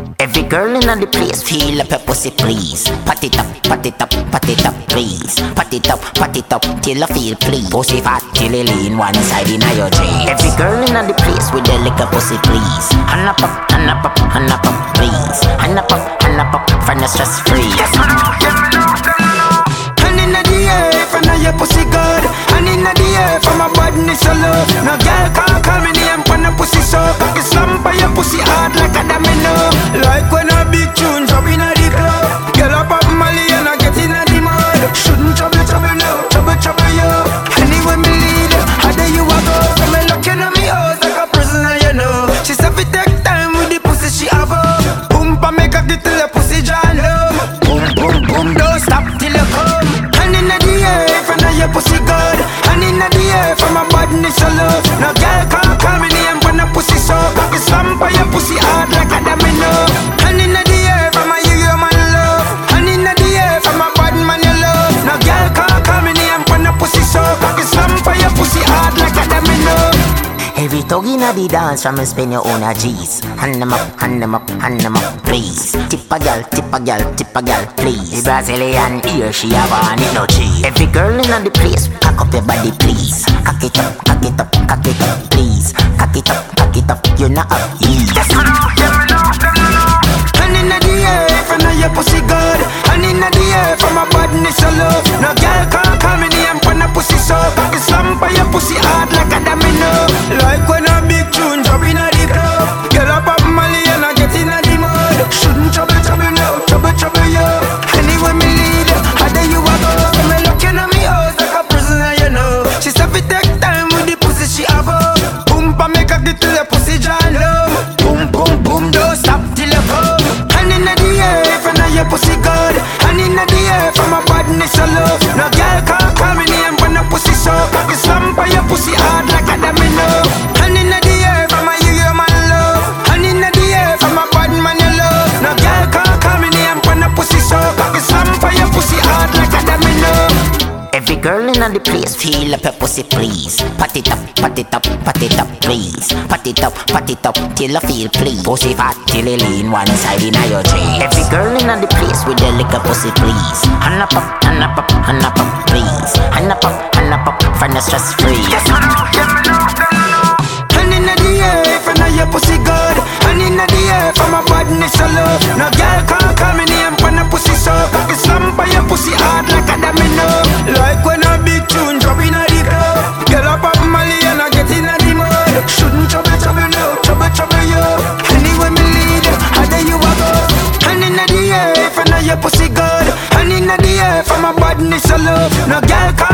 Every girl in the place feel up your pussy, please. Pat it up, pat it up, pat it up, please. Pat it up till I feel please. Pussy fat till it lean one side in your jeans. Every girl in the place with the liquor pussy, please. Hand up, hand up, hand up, please. Hand up, from the stress free. Hand in the air, for now your pussy good. Hand in the air, for my badness so love. No girl can't call me name for no pussy so. Cocky slump by your pussy hard like a domino. Like when a big tune drop in a the club. Girl up up Mali and I get in a the mud. Shouldn't trouble no, trouble yo. Anyway me lead, how do you a go? So me looking at me house like a prisoner, you know. She said fi take time with the pussy she have up. Boom pa make her get till the pussy jam low. Boom, don't stop till you come. Hand in the air, for now your pussy good. Hand in the air, for my badness so love. No girl can't call me name for no pussy so. Cocky slump by your pussy hard like a domino. Hand in the air, for my you man love. Hand in the air, for my bad man you love. No girl can't call me name for no pussy so. Cocky slump by your pussy hard like a domino. Every tug in the dance from me spend your own a G's. Hand them up, hand them up, hand them up, please. Tip a gal, tip a gal, tip a gal, please. The Brazilian here, she have on it no cheese. Every girl in the place, cock up your body, please. Cock it up, cock it up, cock it up, please. Cock it up, you're not up, yes. Hand in the air, for now your pussy good. Hand in the air, for my badness so love. No girl can't call me name for no pussy so. Cocky slump by your pussy hard like a domino. Like when a big tune drop in a the club. Girl up up Mali and I get in a the mud. Shouldn't trouble no, trouble yo. Anyway me lead, how do you a go? So me looking at me house like a prisoner, you know. She said fi take time with the pussy she have up. Boom pa make her get till the pussy jam low. Boom, don't stop till you come. Hand in the air, for now your pussy good. Hand in the air, for my badness so love. No girl can't call me name for no pussy so. Cocky slump by your pussy hard like a domino. Hand in the air, for my you man love. Hand in the air, for my bad man you love. No girl can't call me name for no pussy so. Cocky slump by your pussy hard like a domino. Every girl in the place feel up your pussy, please. Pat it up, pat it up, pat it up, please. Pat it up till I feel please. Pussy fat till it lean one side in your jeans. Every girl in the place with the liquor pussy, please. Hand up, hand up, hand up, please. Hand up, from the stress free. Hand in the air, for now your pussy good. Hand in the air, for my badness so love. No girl can't call me name for no pussy so. Cocky slump by your pussy hard like a domino. Like when a big tune drop in a the club. Girl up up Mali and I get in a the mud. Shouldn't trouble no, trouble yo. Anyway me lead, how do you a go? Hand in the air, for now your pussy good. Hand in the air, for my badness so love. No girl can't